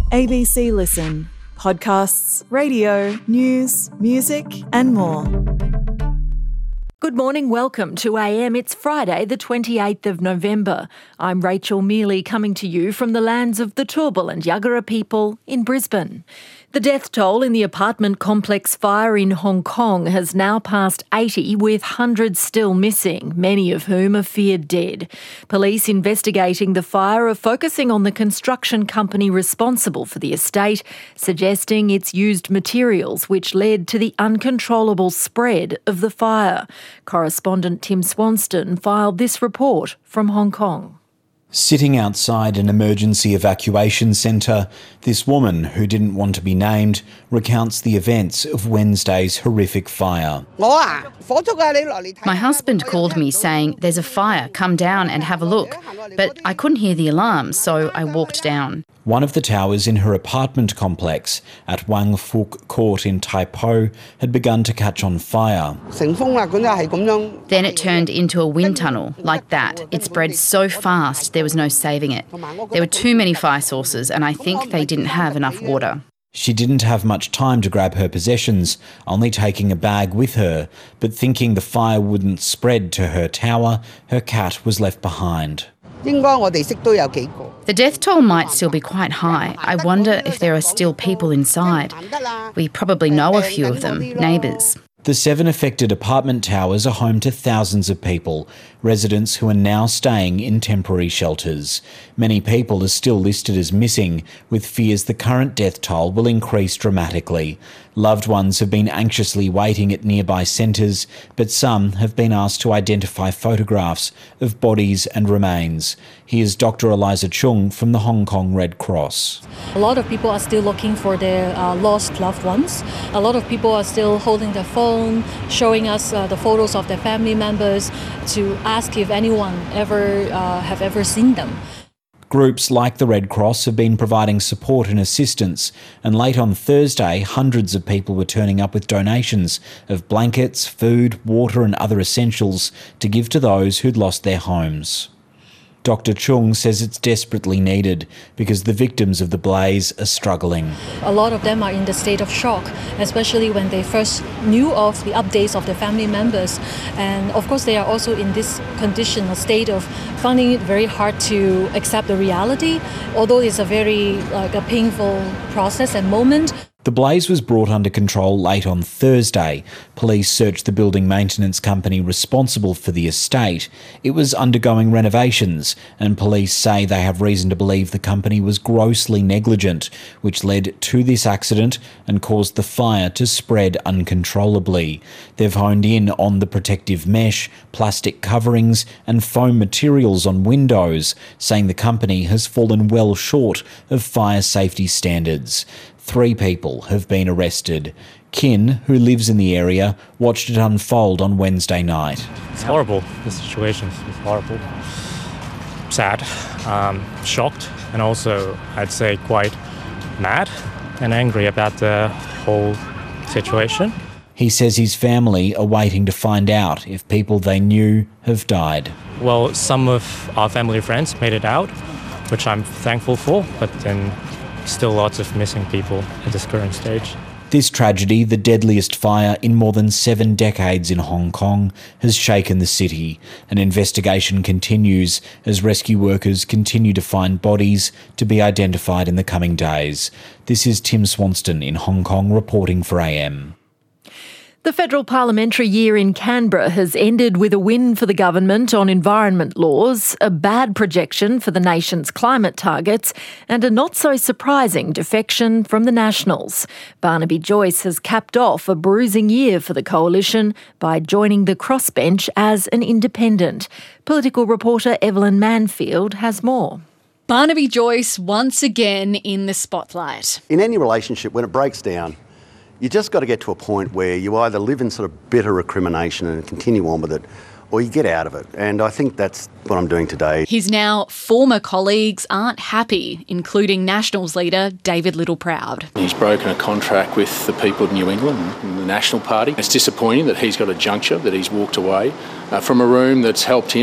ABC Listen. Podcasts, radio, news, music and more. Good morning, welcome to AM. It's Friday the 28th of November. I'm Rachel Mealy coming to you from the lands of the Turrbal and Yagara people in Brisbane. The death toll in the apartment complex fire in Hong Kong has now passed 80, with hundreds still missing, many of whom are feared dead. Police investigating the fire are focusing on the construction company responsible for the estate, suggesting it's used materials which led to the uncontrollable spread of the fire. Correspondent Tim Swanston filed this report from Hong Kong. Sitting outside an emergency evacuation centre, this woman, who didn't want to be named, recounts the events of Wednesday's horrific fire. My husband called me saying, "There's a fire, come down and have a look." But I couldn't hear the alarm, so I walked down. One of the towers in her apartment complex at Wang Fuk Court in Tai Po had begun to catch on fire. Then it turned into a wind tunnel, like that. It spread so fast there was no saving it. There were too many fire sources and I think they didn't have enough water. She didn't have much time to grab her possessions, only taking a bag with her, but thinking the fire wouldn't spread to her tower, her cat was left behind. The death toll might still be quite high. I wonder if there are still people inside. We probably know a few of them, neighbours. The 7 affected apartment towers are home to thousands of people, residents who are now staying in temporary shelters. Many people are still listed as missing, with fears the current death toll will increase dramatically. Loved ones have been anxiously waiting at nearby centres, but some have been asked to identify photographs of bodies and remains. Here's Dr. Eliza Chung from the Hong Kong Red Cross. A lot of people are still looking for their lost loved ones. A lot of people are still holding their phone, showing us the photos of their family members to ask if anyone have ever seen them. Groups like the Red Cross have been providing support and assistance, and late on Thursday, hundreds of people were turning up with donations of blankets, food, water and other essentials to give to those who'd lost their homes. Dr. Chung says it's desperately needed because the victims of the blaze are struggling. A lot of them are in the state of shock, especially when they first knew of the updates of their family members. And of course, they are also in this condition, a state of finding it very hard to accept the reality, although it's a very a painful process and moment. The blaze was brought under control late on Thursday. Police searched the building maintenance company responsible for the estate. It was undergoing renovations, and police say they have reason to believe the company was grossly negligent, which led to this accident and caused the fire to spread uncontrollably. They've honed in on the protective mesh, plastic coverings and foam materials on windows, saying the company has fallen well short of fire safety standards. 3 people have been arrested. Kin, who lives in the area, watched it unfold on Wednesday night. It's horrible. The situation is horrible. Sad, shocked, and also, I'd say, quite mad and angry about the whole situation. He says his family are waiting to find out if people they knew have died. Well, some of our family friends made it out, which I'm thankful for, but then still lots of missing people at this current stage. This tragedy, the deadliest fire in more than 7 decades in Hong Kong, has shaken the city. An investigation continues as rescue workers continue to find bodies to be identified in the coming days. This is Tim Swanston in Hong Kong reporting for AM. The federal parliamentary year in Canberra has ended with a win for the government on environment laws, a bad projection for the nation's climate targets, and a not-so-surprising defection from the Nationals. Barnaby Joyce has capped off a bruising year for the coalition by joining the crossbench as an independent. Political reporter Evelyn Manfield has more. Barnaby Joyce once again in the spotlight. In any relationship, when it breaks down, you just got to get to a point where you either live in sort of bitter recrimination and continue on with it, or you get out of it. And I think that's what I'm doing today. His now former colleagues aren't happy, including Nationals leader David Littleproud. He's broken a contract with the people of New England and the National Party. It's disappointing that he's got a juncture, that he's walked away from a room that's helped him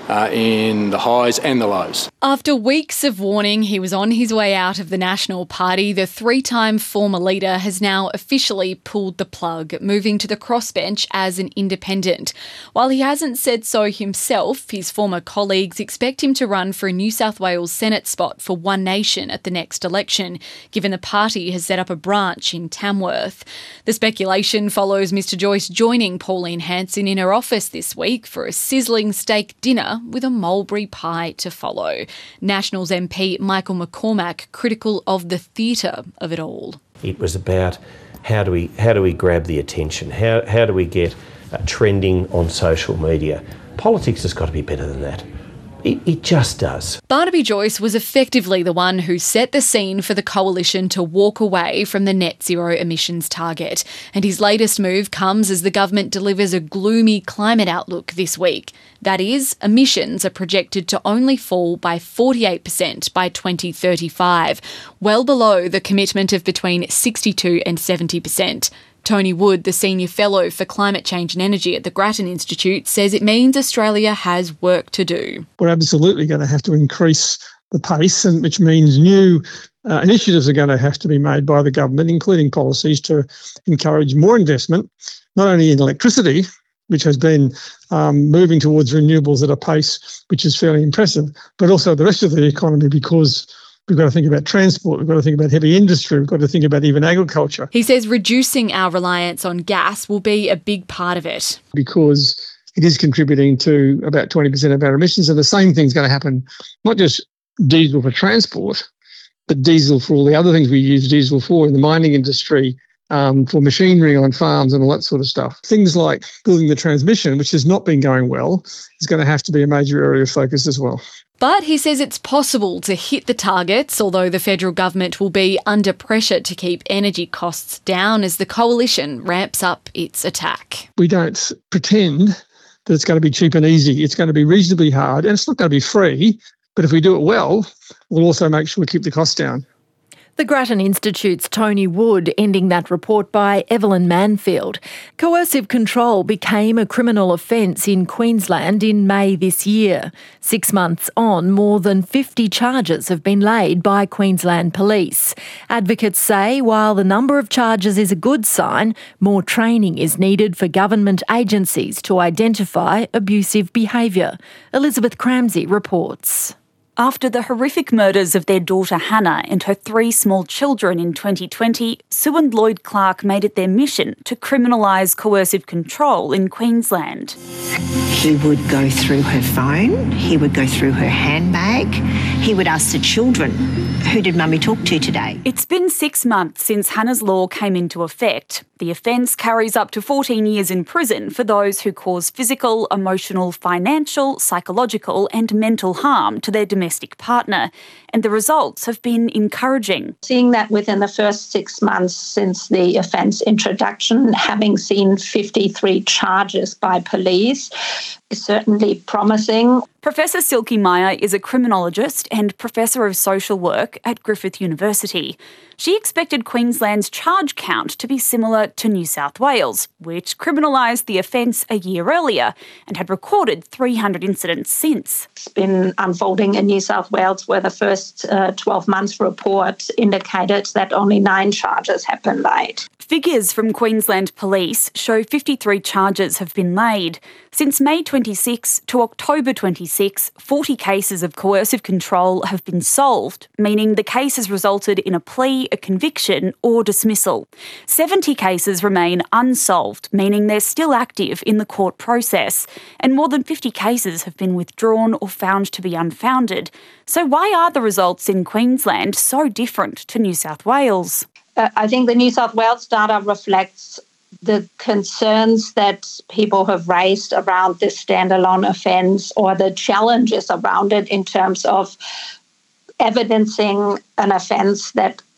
in the highs and the lows. After weeks of warning he was on his way out of the National Party, the three-time former leader has now officially pulled the plug, moving to the crossbench as an independent. While he hasn't said so himself, his former colleagues expect him to run for a New South Wales Senate spot for One Nation at the next election, given the party has set up a branch in Tamworth. The speculation follows Mr Joyce joining Pauline Hanson in her office this week for a sizzling steak dinner with a mulberry pie to follow. Nationals MP Michael McCormack critical of the theatre of it all. It was about how do we grab the attention? How do we get trending on social media? Politics has got to be better than that. It just does. Barnaby Joyce was effectively the one who set the scene for the coalition to walk away from the net zero emissions target. And his latest move comes as the government delivers a gloomy climate outlook this week. That is, emissions are projected to only fall by 48% by 2035, well below the commitment of between 62 and 70%. Tony Wood, the Senior Fellow for Climate Change and Energy at the Grattan Institute, says it means Australia has work to do. We're absolutely going to have to increase the pace, and which means new initiatives are going to have to be made by the government, including policies to encourage more investment, not only in electricity, which has been moving towards renewables at a pace which is fairly impressive, but also the rest of the economy, because we've got to think about transport, we've got to think about heavy industry, we've got to think about even agriculture. He says reducing our reliance on gas will be a big part of it. Because it is contributing to about 20% of our emissions, and the same thing's going to happen, not just diesel for transport, but diesel for all the other things we use diesel for in the mining industry, for machinery on farms and all that sort of stuff. Things like building the transmission, which has not been going well, is going to have to be a major area of focus as well. But he says it's possible to hit the targets, although the federal government will be under pressure to keep energy costs down as the coalition ramps up its attack. We don't pretend that it's going to be cheap and easy. It's going to be reasonably hard, and it's not going to be free. But if we do it well, we'll also make sure we keep the costs down. The Grattan Institute's Tony Wood ending that report by Evelyn Manfield. Coercive control became a criminal offence in Queensland in May this year. 6 months on, more than 50 charges have been laid by Queensland Police. Advocates say while the number of charges is a good sign, more training is needed for government agencies to identify abusive behaviour. Elizabeth Cramsey reports. After the horrific murders of their daughter Hannah and her 3 small children in 2020, Sue and Lloyd Clark made it their mission to criminalise coercive control in Queensland. He would go through her phone, he would go through her handbag, he would ask the children, "Who did Mummy talk to today?" It's been 6 months since Hannah's law came into effect. The offence carries up to 14 years in prison for those who cause physical, emotional, financial, psychological and mental harm to their domestic partner. And the results have been encouraging. Seeing that within the first 6 months since the offence introduction, having seen 53 charges by police, is certainly promising. Professor Silke Meyer is a criminologist and Professor of Social Work at Griffith University. She expected Queensland's charge count to be similar to New South Wales, which criminalised the offence a year earlier and had recorded 300 incidents since. It's been unfolding in New South Wales, where the first 12 months report indicated that only 9 charges have been laid. Figures from Queensland Police show 53 charges have been laid. Since May 26 to October 26, 40 cases of coercive control have been solved, meaning the case has resulted in a plea, a conviction or dismissal. 70 cases remain unsolved, meaning they're still active in the court process, and more than 50 cases have been withdrawn or found to be unfounded. So why are the results in Queensland so different to New South Wales? I think the New South Wales data reflects the concerns that people have raised around this standalone offence, or the challenges around it in terms of evidencing an offence that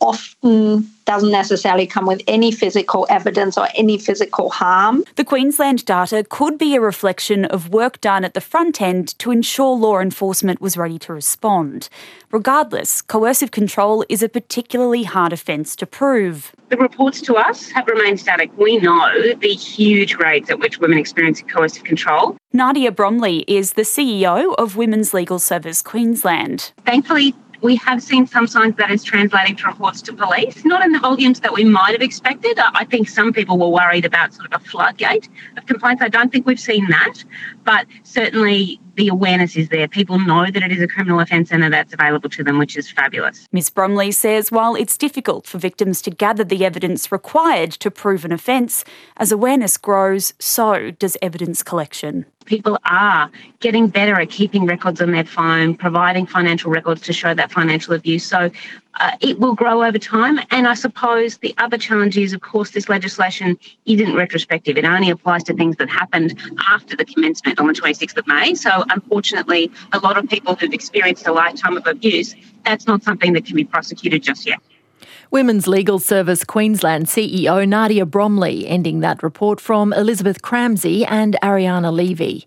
often doesn't necessarily come with any physical evidence or any physical harm. The Queensland data could be a reflection of work done at the front end to ensure law enforcement was ready to respond. Regardless, coercive control is a particularly hard offence to prove. The reports to us have remained static. We know the huge rates at which women experience coercive control. Nadia Bromley is the CEO of Women's Legal Service Queensland. Thankfully, we have seen some signs that is translating to reports to police, not in the volumes that we might have expected. I think some people were worried about sort of a floodgate of complaints. I don't think we've seen that, but certainly the awareness is there. People know that it is a criminal offence and that that's available to them, which is fabulous. Ms Bromley says while it's difficult for victims to gather the evidence required to prove an offence, as awareness grows, so does evidence collection. People are getting better at keeping records on their phone, providing financial records to show that financial abuse. So it will grow over time. And I suppose the other challenge is, of course, this legislation isn't retrospective. It only applies to things that happened after the commencement on the 26th of May. So unfortunately, a lot of people who've experienced a lifetime of abuse, that's not something that can be prosecuted just yet. Women's Legal Service Queensland CEO Nadia Bromley, ending that report from Elizabeth Cramsey and Ariana Levy.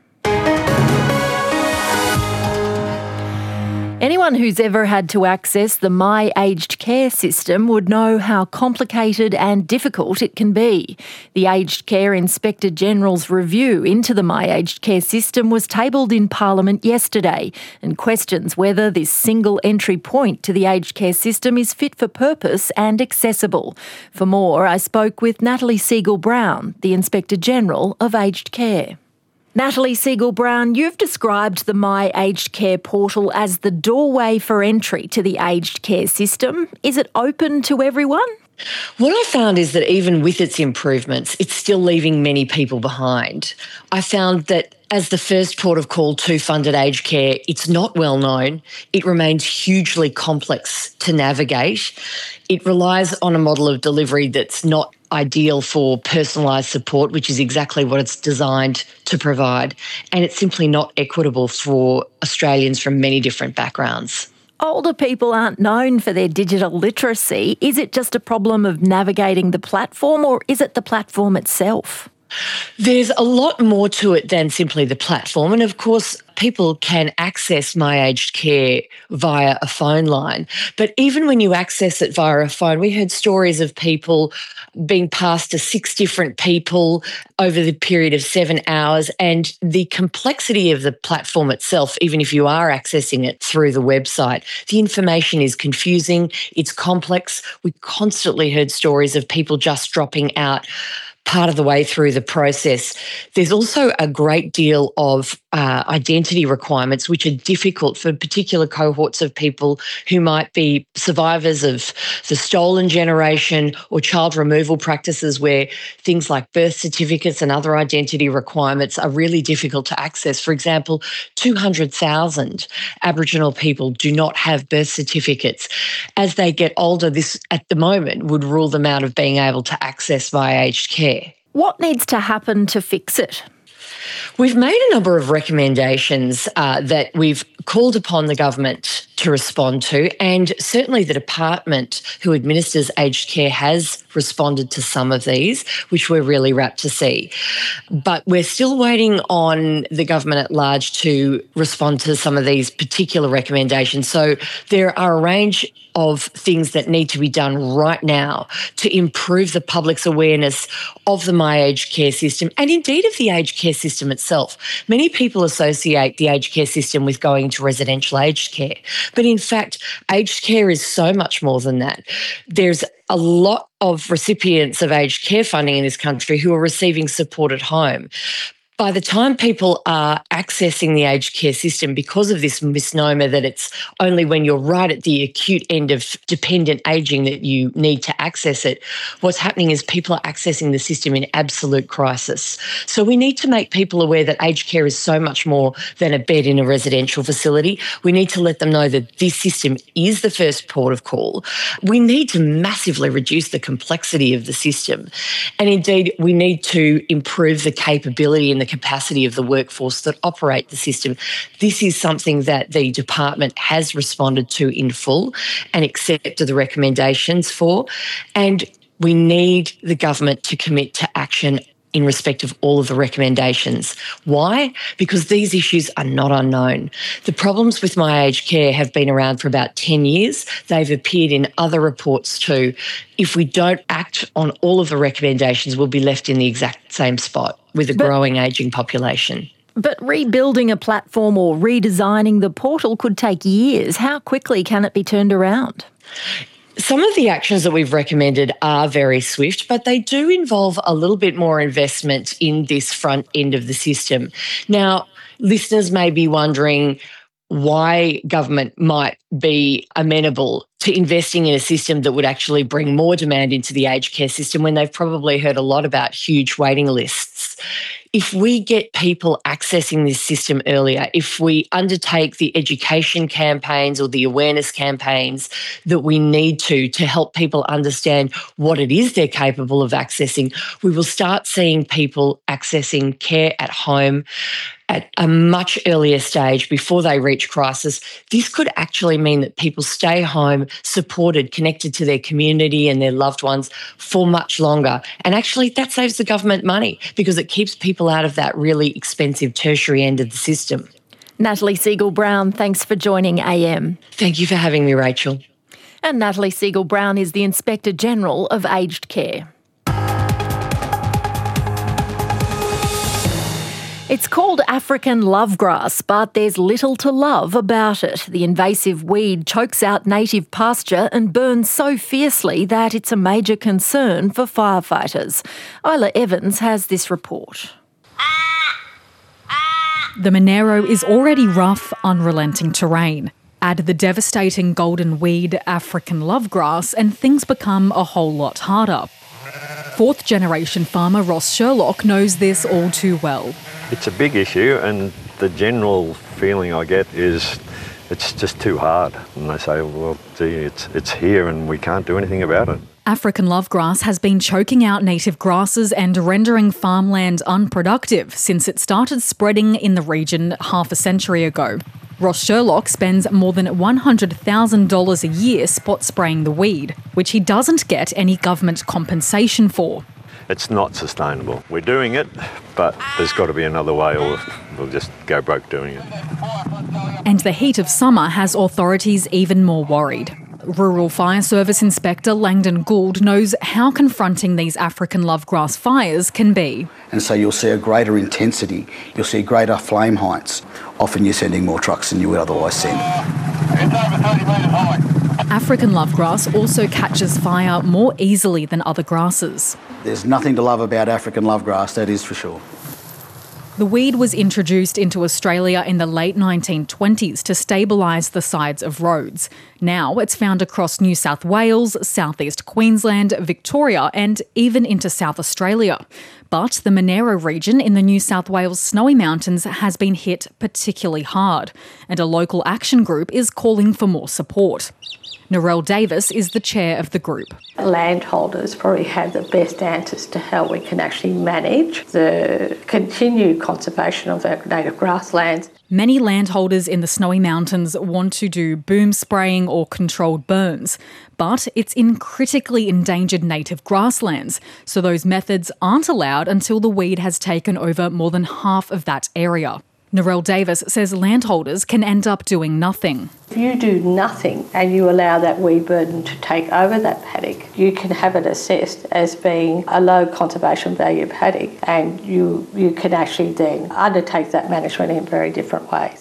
Anyone who's ever had to access the My Aged Care system would know how complicated and difficult it can be. The Aged Care Inspector General's review into the My Aged Care system was tabled in Parliament yesterday and questions whether this single entry point to the aged care system is fit for purpose and accessible. For more, I spoke with Natalie Segal-Brown, the Inspector General of Aged Care. Natalie Segal-Brown, you've described the My Aged Care portal as the doorway for entry to the aged care system. Is it open to everyone? What I found is that even with its improvements, it's still leaving many people behind. I found that as the first port of call to funded aged care, it's not well known. It remains hugely complex to navigate. It relies on a model of delivery that's not ideal for personalised support, which is exactly what it's designed to provide. And it's simply not equitable for Australians from many different backgrounds. Older people aren't known for their digital literacy. Is it just a problem of navigating the platform, or is it the platform itself? There's a lot more to it than simply the platform. And of course, people can access My Aged Care via a phone line. But even when you access it via a phone, we heard stories of people being passed to 6 different people over the period of 7 hours. And the complexity of the platform itself, even if you are accessing it through the website, the information is confusing, it's complex. We constantly heard stories of people just dropping out part of the way through the process. There's also a great deal of identity requirements, which are difficult for particular cohorts of people who might be survivors of the stolen generation or child removal practices, where things like birth certificates and other identity requirements are really difficult to access. For example, 200,000 Aboriginal people do not have birth certificates. As they get older, this at the moment would rule them out of being able to access My Aged Care. What needs to happen to fix it? We've made a number of recommendations that we've called upon the government to respond to, and certainly the department who administers aged care has responded to some of these, which we're really rapt to see. But we're still waiting on the government at large to respond to some of these particular recommendations. So there are a range of things that need to be done right now to improve the public's awareness of the My Aged Care system and indeed of the aged care system itself. Many people associate the aged care system with going to residential aged care, but in fact, aged care is so much more than that. There's a lot of recipients of aged care funding in this country who are receiving support at home. By the time people are accessing the aged care system, because of this misnomer that it's only when you're right at the acute end of dependent ageing that you need to access it, what's happening is people are accessing the system in absolute crisis. So we need to make people aware that aged care is so much more than a bed in a residential facility. We need to let them know that this system is the first port of call. We need to massively reduce the complexity of the system. And indeed, we need to improve the capability and the the capacity of the workforce that operate the system. This is something that the department has responded to in full and accepted the recommendations for. And we need the government to commit to action in respect of all of the recommendations. Why? Because these issues are not unknown. The problems with My Aged Care have been around for about 10 years. They've appeared in other reports too. If we don't act on all of the recommendations, we'll be left in the exact same spot with a growing ageing population. But rebuilding a platform or redesigning the portal could take years. How quickly can it be turned around? Some of the actions that we've recommended are very swift, but they do involve a little bit more investment in this front end of the system. Now, listeners may be wondering why government might be amenable to investing in a system that would actually bring more demand into the aged care system when they've probably heard a lot about huge waiting lists. If we get people accessing this system earlier, if we undertake the education campaigns or the awareness campaigns that we need to help people understand what it is they're capable of accessing, we will start seeing people accessing care at home at a much earlier stage before they reach crisis. This could actually mean that people stay home, supported, connected to their community and their loved ones for much longer. And actually that saves the government money because it keeps people out of that really expensive tertiary end of the system. Natalie Segal-Brown, thanks for joining AM. Thank you for having me, Rachel. And Natalie Segal-Brown is the Inspector General of Aged Care. It's called African lovegrass, but there's little to love about it. The invasive weed chokes out native pasture and burns so fiercely that it's a major concern for firefighters. Isla Evans has this report. The Monero is already rough, unrelenting terrain. Add the devastating golden weed, African lovegrass, and things become a whole lot harder. Fourth-generation farmer Ross Sherlock knows this all too well. It's a big issue, and the general feeling I get is it's just too hard. And they say, well, gee, it's here and we can't do anything about it. African lovegrass has been choking out native grasses and rendering farmland unproductive since it started spreading in the region half a century ago. Ross Sherlock spends more than $100,000 a year spot spraying the weed, which he doesn't get any government compensation for. It's not sustainable. We're doing it, but there's got to be another way or we'll just go broke doing it. And the heat of summer has authorities even more worried. Rural Fire Service Inspector Langdon Gould knows how confronting these African lovegrass fires can be. And so you'll see a greater intensity, you'll see greater flame heights. Often you're sending more trucks than you would otherwise send. It's over 30 metres high. African lovegrass also catches fire more easily than other grasses. There's nothing to love about African lovegrass, that is for sure. The weed was introduced into Australia in the late 1920s to stabilise the sides of roads. Now it's found across New South Wales, southeast Queensland, Victoria and even into South Australia. But the Monero region in the New South Wales Snowy Mountains has been hit particularly hard, and a local action group is calling for more support. Narelle Davis is the chair of the group. Landholders probably have the best answers to how we can actually manage the continued conservation of our native grasslands. Many landholders in the Snowy Mountains want to do boom spraying or controlled burns, but it's in critically endangered native grasslands, so those methods aren't allowed until the weed has taken over more than half of that area. Narelle Davis says landholders can end up doing nothing. If you do nothing and you allow that weed burden to take over that paddock, you can have it assessed as being a low conservation value paddock, and you can actually then undertake that management in very different ways.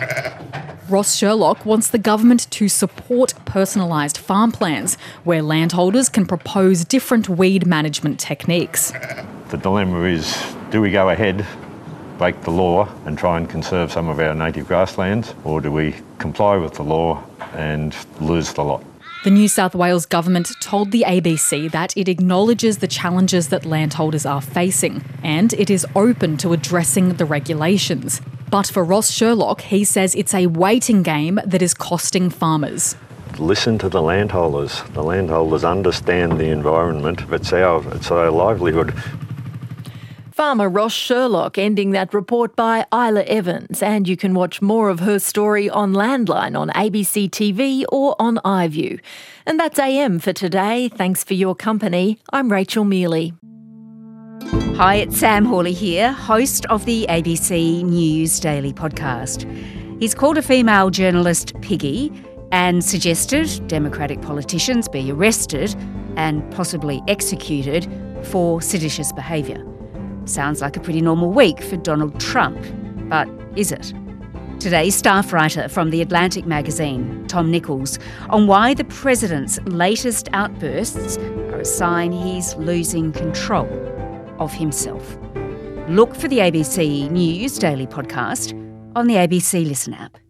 Ross Sherlock wants the government to support personalised farm plans where landholders can propose different weed management techniques. The dilemma is, do we go ahead, break the law and try and conserve some of our native grasslands, or do we comply with the law and lose the lot? The New South Wales government told the ABC that it acknowledges the challenges that landholders are facing and it is open to addressing the regulations. But for Ross Sherlock, he says it's a waiting game that is costing farmers. Listen to the landholders. The landholders understand the environment. It's our livelihood. Farmer Ross Sherlock ending that report by Isla Evans, and you can watch more of her story on Landline on ABC TV or on iView. And that's AM for today. Thanks for your company. I'm Rachel Mealy. Hi, it's Sam Hawley here, host of the ABC News Daily podcast. He's called a female journalist piggy and suggested Democratic politicians be arrested and possibly executed for seditious behaviour. Sounds like a pretty normal week for Donald Trump, but is it? Today's staff writer from The Atlantic magazine, Tom Nichols, on why the president's latest outbursts are a sign he's losing control of himself. Look for the ABC News Daily podcast on the ABC Listen app.